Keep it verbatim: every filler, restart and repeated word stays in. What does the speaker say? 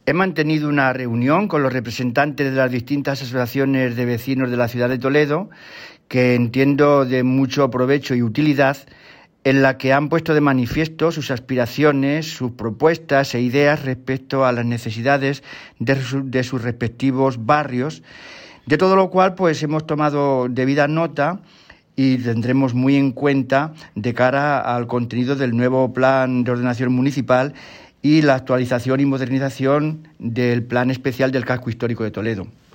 He mantenido una reunión con los representantes de las distintas asociaciones de vecinos de la ciudad de Toledo, que entiendo de mucho provecho y utilidad, en la que han puesto de manifiesto sus aspiraciones, sus propuestas e ideas respecto a las necesidades de, su, de sus respectivos barrios, de todo lo cual pues hemos tomado debida nota y tendremos muy en cuenta de cara al contenido del nuevo Plan de Ordenación Municipal y la actualización y modernización del Plan Especial del Casco Histórico de Toledo.